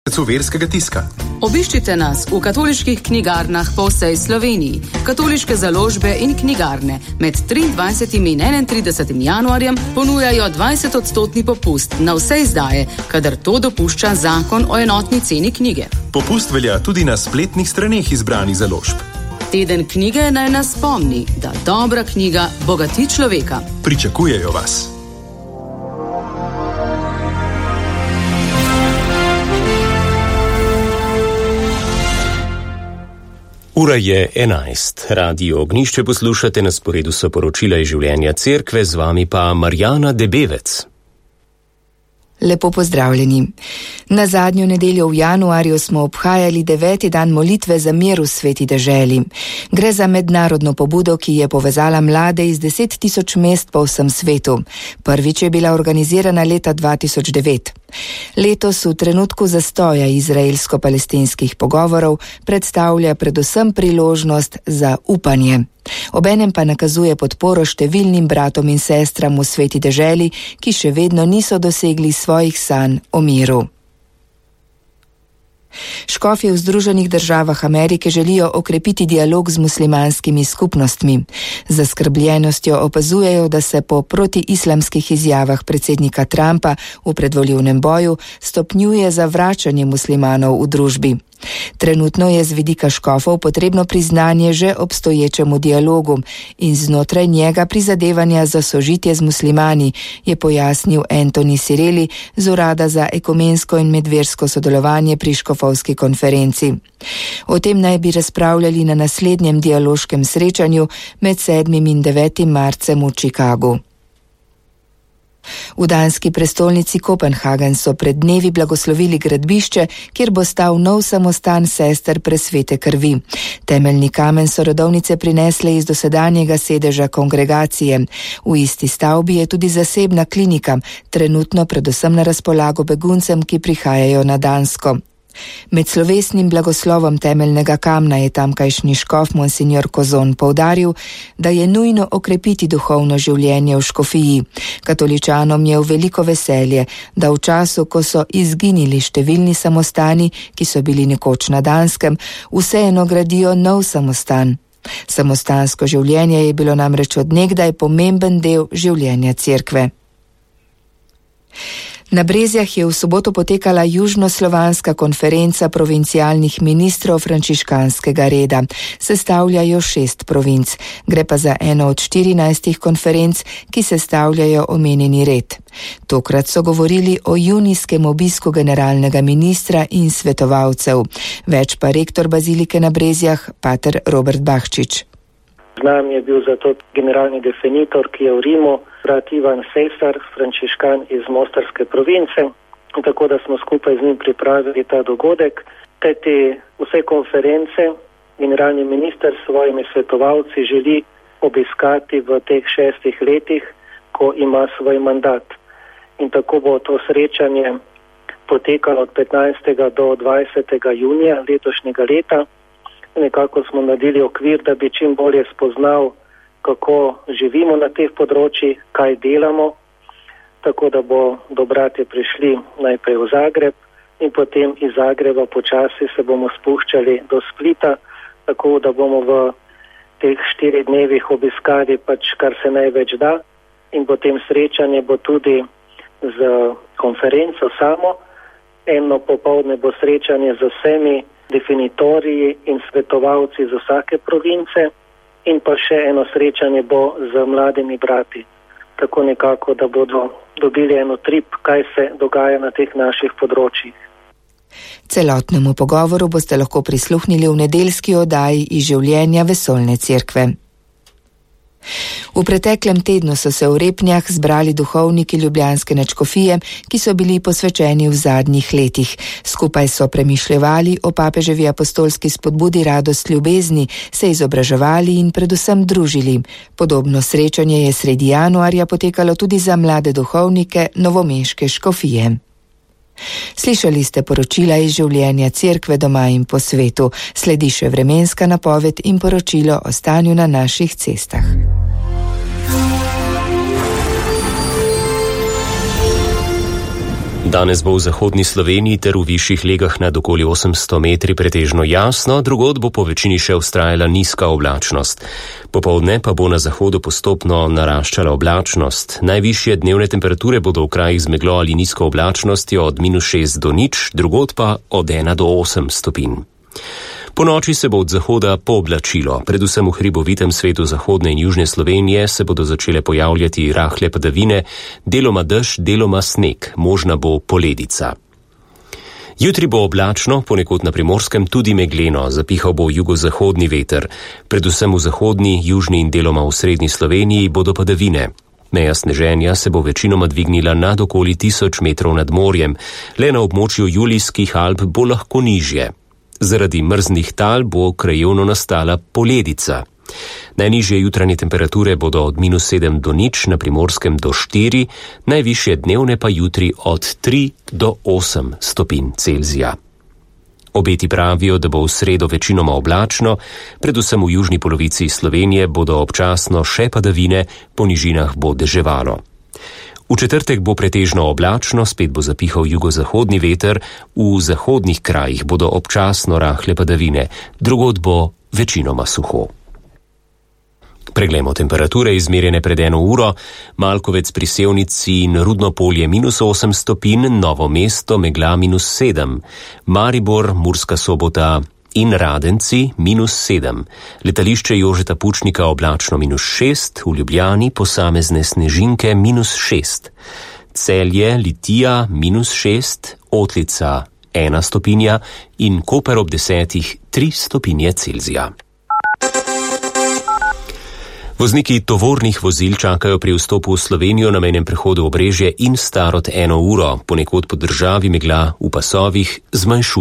verskega tiska. Obiščite nas v katoliških knjigarnah po vsej Sloveniji. Katoliške založbe in knjigarne med 23. in 31. januarjem ponujajo 20% popust na vse izdaje, kadar to dopušča zakon o enotni ceni knjige. Popust velja tudi na spletnih straneh izbranih založb. Teden knjige naj nas spomni, da dobra knjiga bogati človeka. Pričakujejo vas. Ura je 11. Radio Ognjišče poslušate, na sporedu so poročila iz življenja cerkve, z vami pa Marjana Debevec. Lepo pozdravljeni. Na zadnjo nedeljo v januarju smo obhajali 9. dan molitve za mir v sveti deželi. Gre za mednarodno pobudo, ki je povezala mlade iz 10 000 mest po vsem svetu. Prvič je bila organizirana leta 2009. Letos v trenutku zastoja izraelsko-palestinskih pogovorov predstavlja predvsem priložnost za upanje. Obenem pa nakazuje podporo številnim bratom in sestram v sveti deželi, ki še vedno niso dosegli svojih sanj o miru. Škofje v Združenih državah Amerike želijo okrepiti dialog z muslimanskimi skupnostmi. Z zaskrbljenostjo opazujejo, da se po protiislamskih izjavah predsednika Trumpa v predvolilnem boju stopnjuje zavračanje muslimanov v družbi. Trenutno je z vidika škofov potrebno priznanje že obstoječemu dialogu in znotraj njega prizadevanja za sožitje z muslimani, je pojasnil Anthony Cirelli z Urada za ekumensko in medversko sodelovanje pri škofovski konferenci. O tem naj bi razpravljali na naslednjem dialoškem srečanju med 7. in 9. marcem v Chicagu. V danski prestolnici Kopenhagen so pred dnevi blagoslovili gradbišče, kjer bo stal nov samostan sester Presvete krvi. Temeljni kamen so redovnice prinesle iz dosedanjega sedeža kongregacije. V isti stavbi je tudi zasebna klinika, trenutno predvsem na razpolago beguncem, ki prihajajo na Dansko. Med slovesnim blagoslovom temeljnega kamna je tamkajšnji škof monsignor Kozon poudaril, da je nujno okrepiti duhovno življenje v škofiji. Katoličanom je v veliko veselje, da v času, ko so izginili številni samostani, ki so bili nekoč na Danskem, vseeno gradijo nov samostan. Samostansko življenje je bilo namreč od nekdaj pomemben del življenja cerkve. Na Brezjah je v soboto potekala južnoslovanska konferenca provincialnih ministrov frančiškanskega reda. Sestavljajo 6 provinc. Gre pa za eno od 14 konferenc, ki sestavljajo omenjeni red. Tokrat so govorili o junijskem obisku generalnega ministra in svetovalcev. Več pa rektor bazilike na Brezjah, pater Robert Bahčič. Z nami je bil zato generalni definitor, ki je v Rimu, brat Ivan Cesar, frančiškan iz Mostarske province, tako da smo skupaj z njim pripravili ta dogodek. Kajti vse konference generalni minister s svojimi svetovalci želi obiskati v teh 6 letih, ko ima svoj mandat. In tako bo to srečanje potekalo od 15. do 20. junija letošnjega leta. Nekako smo naredili okvir, da bi čim bolje spoznal, kako živimo na teh področjih, kaj delamo, tako da do bratje prišli najprej v Zagreb in potem iz Zagreba počasi se bomo spuščali do Splita, tako da bomo v teh 4 dnevih obiskali kar se največ da, in potem srečanje bo tudi z konferenco samo. Eno popoldne bo srečanje z vsemi definitoriji in svetovalci z vsake province in pa še eno srečanje bo z mladimi brati. Tako nekako, da bodo dobili eno trip, kaj se dogaja na teh naših področjih. Celotnemu pogovoru boste lahko prisluhnili v nedeljski oddaji iz življenja Vesoljne cerkve. V preteklem tednu so se v Repnjah zbrali duhovniki ljubljanske nadškofije, ki so bili posvečeni v zadnjih letih. Skupaj so premišljevali o papeževi apostolski spodbudi Radost ljubezni, se izobraževali in predvsem družili. Podobno srečanje je sredi januarja potekalo tudi za mlade duhovnike novomeške škofije. Slišali ste poročila iz življenja cerkve doma in po svetu. Sledi še vremenska napoved in poročilo o stanju na naših cestah. Danes bo v zahodni Sloveniji ter v višjih legah nad okoli 800 metri pretežno jasno, drugod bo po večini še vztrajala nizka oblačnost. Popoldne pa bo na zahodu postopno naraščala oblačnost. Najvišje dnevne temperature bodo v krajih z meglo ali nizko oblačnostjo od -6 do 0, drugod pa od 1 do 8 stopinj. Po noči se bo od zahoda pooblačilo, predvsem v hribovitem svetu zahodne in južne Slovenije se bodo začele pojavljati rahle padavine, deloma dež, deloma sneg, možna bo poledica. Jutri bo oblačno, ponekod na Primorskem tudi megleno, zapihal bo jugozahodni veter, predvsem v zahodni, južni in deloma v srednji Sloveniji bodo padavine. Meja sneženja se bo večinoma dvignila nad okoli 1000 metrov nad morjem, le na območju Julijskih Alp bo lahko nižje. Zaradi mrznih tal bo krajevno nastala poledica. Najnižje jutranje temperature bodo od -7 do 0, na Primorskem do 4, najvišje dnevne pa jutri od 3 do 8 stopinj Celzija. Obeti pravijo, da bo v sredo večinoma oblačno, predvsem v južni polovici Slovenije bodo občasno še padavine, po nižinah bo deževalo. V četrtek bo pretežno oblačno, spet bo zapihal jugozahodni veter, v zahodnih krajih bodo občasno rahle padavine, drugod bo večinoma suho. Preglejmo temperature izmerjene pred 1 uro, Malkovec pri Sevnici in Rudno Polje -8 stopinj, Novo mesto megla -7, Maribor, Murska Sobota in Radenci -7, letališče Jožeta Pučnika oblačno -6, v Ljubljani posamezne snežinke -6, Celje, Litija -6, Otlica 1 stopinja in Koper ob 10 3 stopinje Celzija. Vozniki tovornih vozil čakajo pri vstopu v Slovenijo na mejnem prehodu Obrežje in Starod 1 uro, ponekod po državi megla v pasovih zmanjšuje.